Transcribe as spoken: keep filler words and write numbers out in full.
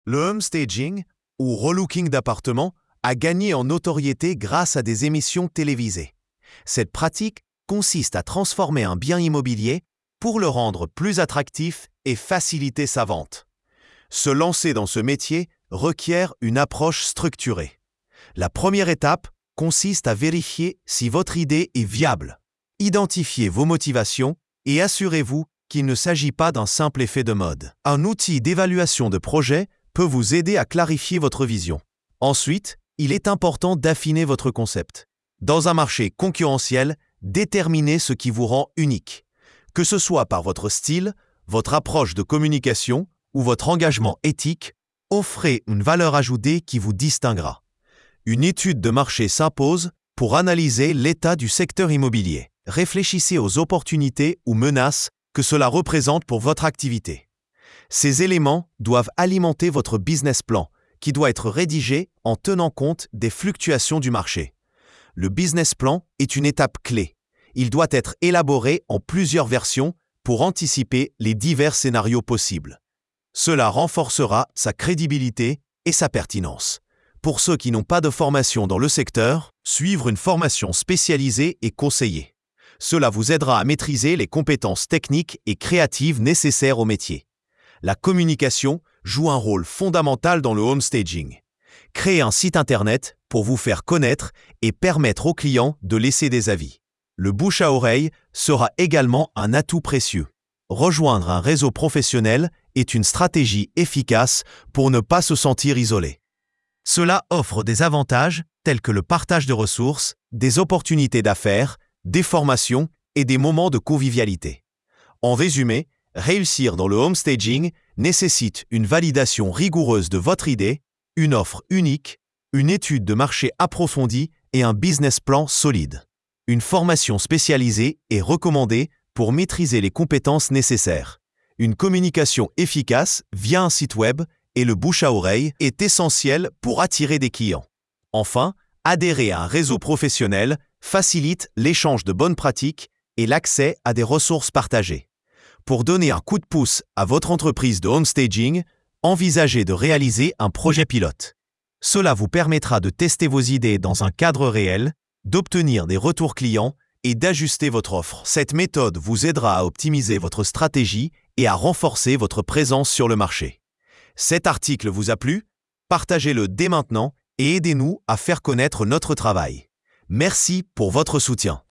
Le home staging, ou relooking d'appartements, a gagné en notoriété grâce à des émissions télévisées. Cette pratique consiste à transformer un bien immobilier pour le rendre plus attractif et faciliter sa vente. Se lancer dans ce métier requiert une approche structurée. La première étape consiste à vérifier si votre idée est viable. Identifiez vos motivations et assurez-vous qu'il ne s'agit pas d'un simple effet de mode. Un outil d'évaluation de projet peut vous aider à clarifier votre vision. Ensuite, il est important d'affiner votre concept. Dans un marché concurrentiel, déterminez ce qui vous rend unique. Que ce soit par votre style, votre approche de communication ou votre engagement éthique, offrez une valeur ajoutée qui vous distinguera. Une étude de marché s'impose pour analyser l'état du secteur immobilier. Réfléchissez aux opportunités ou menaces que cela représente pour votre activité. Ces éléments doivent alimenter votre business plan, qui doit être rédigé en tenant compte des fluctuations du marché. Le business plan est une étape clé. Il doit être élaboré en plusieurs versions pour anticiper les divers scénarios possibles. Cela renforcera sa crédibilité et sa pertinence. Pour ceux qui n'ont pas de formation dans le secteur, suivre une formation spécialisée est conseillé. Cela vous aidera à maîtriser les compétences techniques et créatives nécessaires au métier. La communication joue un rôle fondamental dans le home staging. Créez un site internet pour vous faire connaître et permettre aux clients de laisser des avis. Le bouche à oreille sera également un atout précieux. Rejoindre un réseau professionnel est une stratégie efficace pour ne pas se sentir isolé. Cela offre des avantages tels que le partage de ressources, des opportunités d'affaires, des formations et des moments de convivialité. En résumé, réussir dans le home staging nécessite une validation rigoureuse de votre idée, une offre unique, une étude de marché approfondie et un business plan solide. Une formation spécialisée est recommandée pour maîtriser les compétences nécessaires. Une communication efficace via un site web et le bouche à oreille est essentiel pour attirer des clients. Enfin, adhérer à un réseau professionnel facilite l'échange de bonnes pratiques et l'accès à des ressources partagées. Pour donner un coup de pouce à votre entreprise de home staging, envisagez de réaliser un projet pilote. Cela vous permettra de tester vos idées dans un cadre réel, d'obtenir des retours clients et d'ajuster votre offre. Cette méthode vous aidera à optimiser votre stratégie et à renforcer votre présence sur le marché. Cet article vous a plu? Partagez-le dès maintenant et aidez-nous à faire connaître notre travail. Merci pour votre soutien.